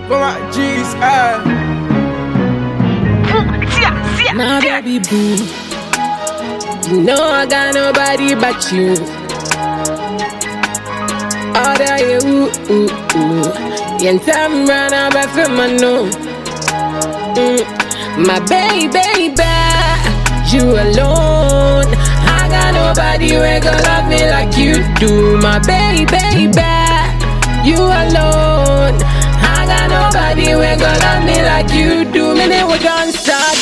for my G's, My baby boo, you know I got nobody but you. Other you, Yentam run up after my no. My baby, you alone. I got nobody who gon' love me like you do. My baby, you alone. I got nobody who gon' love me like you do. Me we don't start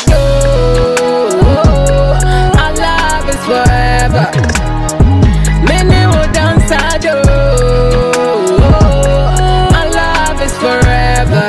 our love is forever. Me we don't start our love is forever.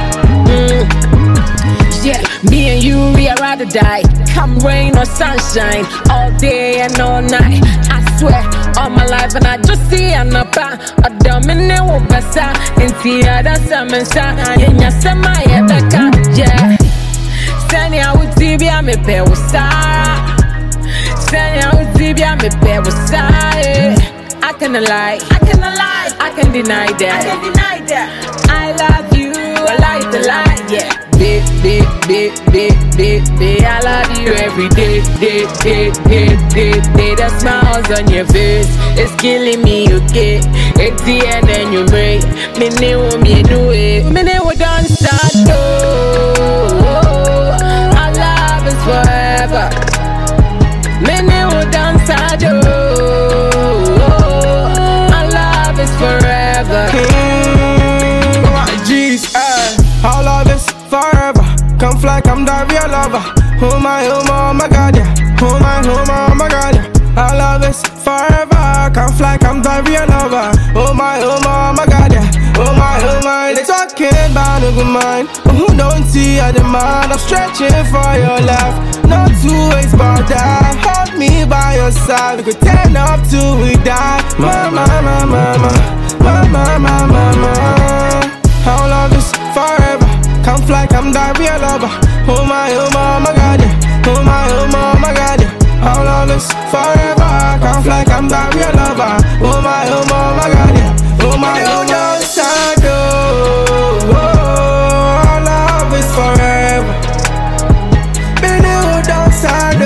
Yeah, me and you, we are ride or die. Come rain or sunshine, all day and all night. I swear, all my life, and I just see an upper. A dominant wobasa, in the other summer sun. In your summer, yeah. Send out with Tibia, me pay with Sarah. Send out with Tibia, me pay with Sarah. I cannot lie, I can deny that. I love you, I like to lie, yeah. Baby, I love you every day. That smiles on your face, it's killing me, okay? It's the end and you break. Me no way. Me we don't start, our love is forever. Me we don't start, our love is forever. For my G's, our love is forever. Come fly, come die, real lover. Oh my God, yeah. Oh my God, yeah. Our love is forever. Come fly, come die, real lover. Oh my God, yeah. Oh my, they talking about no good mind. Who don't see a demand? I'm stretching for your love. No two ways but that. Hold me by your side. We could turn up till we die. Mama. Our love is forever. Come fly, come die, real lover. Oh my God, yeah. Oh my God, yeah. Our love is forever. Come fly, come die, real lover. Oh my God, yeah. Oh my God, our love is forever. Baby, don't start,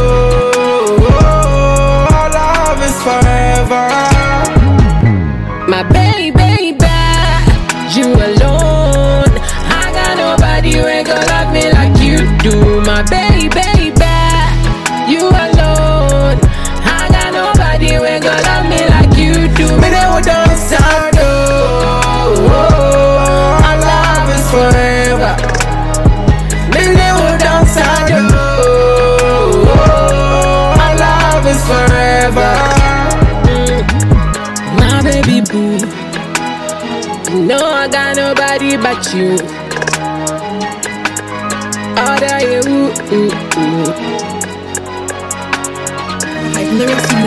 our love is forever. My baby, you alone. I got nobody who ain't gon' love me like you do. My baby, you alone. I got nobody who ain't gon' love me like you do. Me never don't start, our love is forever. Me never don't start, our love is forever. My baby boo, you know I got nobody but you. Other you, I've never seen